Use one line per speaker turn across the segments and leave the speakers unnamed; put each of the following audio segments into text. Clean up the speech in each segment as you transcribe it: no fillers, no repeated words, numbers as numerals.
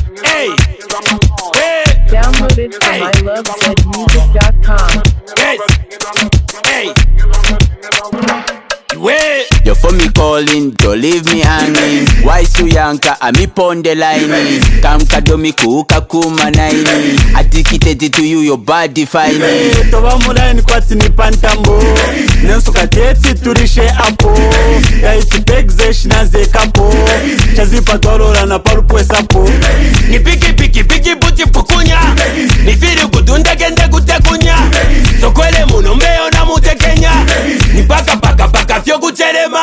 Hey, hey.
Download it from ilovezmusic.com.
Yes. Hey. Wait.
You for me calling, don't leave me hanging. Why Suyanka, I'm on the line. Come kadomi kuka kuma naini. Addicted to you, your body fine.
Toba mulaini kwa tini pantambo. Nensu kateti turishe apo. Ya iti pegze shinaze kapo. Chazipa tolola na parupwe sapo.
Ni piki buti pukunya. Ni firi kudunda gende kutekunya. Sokwele muno mbeo na mutekenya. Ni paka fyo kucherema.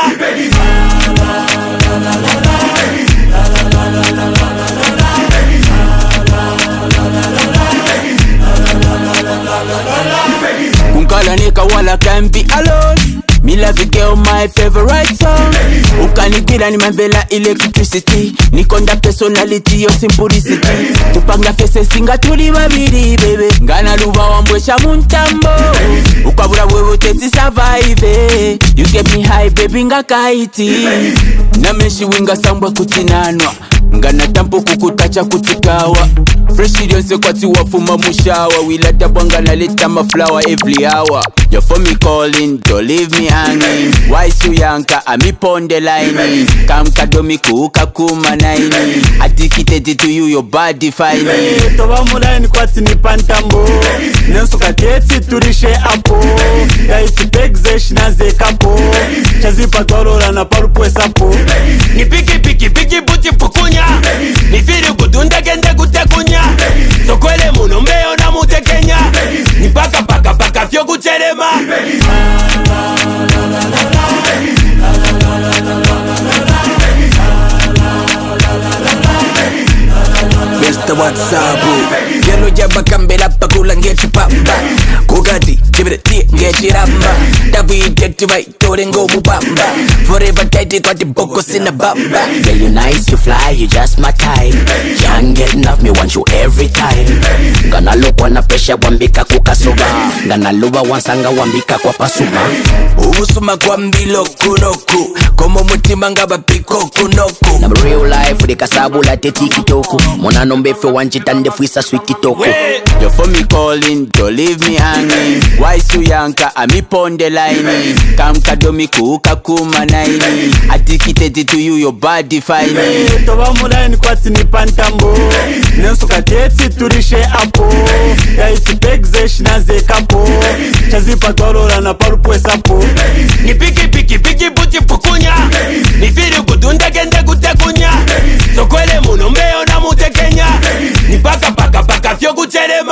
Kunkalanika wala can't be alone. Me love you girl, my favorite song. Ukanigila ni mambela electricity. Nikonda personality, your simplicity. Tupanga fese singa tuli babiri, baby. Ngana luva wambwesha muntambo. Ukabura wewe tezi survive. You get me high, baby, nga kaiti. Nameshi winga sambwa kutinanwa. Ngana tampo kukutacha kutikawa. Fresh yonse kwati wafuma mushawa. Wilata bwanga na leta maflower every hour. You for me calling, don't leave me hanging. Why Suyanka, I'm on the line. Come kadomi kuka kuma naini. Addicted to you, your body fine.
Toba mulaini kwa tini pantambo. Nensu kateti turishe apo. Ya iti pegze shinaze kapo. Chazipa tolola na parupwe sapo.
Ni piki buti pukunya. Ni firi kudunda gende kutekunya. Sokwele muno mbeo na mutekenya. Ni paka fyo kucherema.
Mr. WhatsApp Yellow jaba kambela pakula ngechi pamba Kugati, chibirati, ngechi ramba Davi jeti vai, tore ngo mubamba Forever tighty kwa boko sina bamba.
Girl, you nice, you fly, you just my type. Can't get enough, me want you every time. Gana lukwa na pesha wambika kukasuba. Gana luba wansanga wambika kwa pasuma.
Ubusuma kwa mbilo kunoku Komo mutima ngaba piko kunoku.
Na real life, deka sabu la teti kitoko. Mona nombe fe wanchitande fuisa sweet kitoko. You for me calling, don't leave me hanging. Why Suyanka, I'm on the line. Come kadomi kuka kuma naini. Addicted to you, your body fine.
Toba mulaini kwa tini pantambo. Nensu kateti turishe apo. Ya iti pegze shinaze kapo. Chazipa tolola na parupwe sapo.
Ni piki buti pukunya. Ni firi kudunda gende kutekunya. Sokwele muno mbeo na mutekenya. Ni paka fyo kucherema.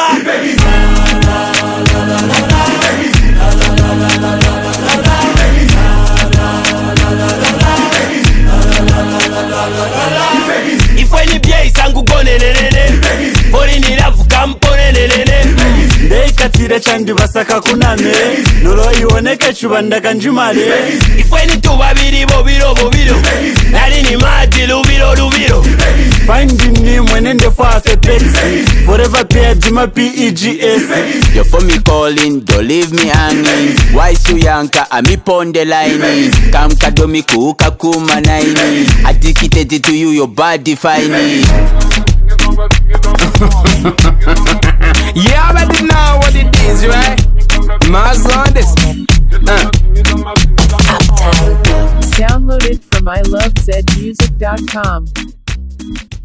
Ifwe ni bie isangu kone nenene. Fori ni lafu kampone nenene.
Ndei katire chandi basaka kuname. Nolo iwoneke chubanda kanjumale.
Ifwe ni tubabiri bobiro. Nari ni mati lubiro.
Finding me mwenende fase pexi. Forever paired my PEGS.
You for me calling, don't leave me hanging. Why Suyanka, I'm on the line. Come kadomi kuka kuma naini. Addicted to you, your body fine.
Yeah, I already know what it is, right? Mars on this.
Download it from ilovezmusic.com.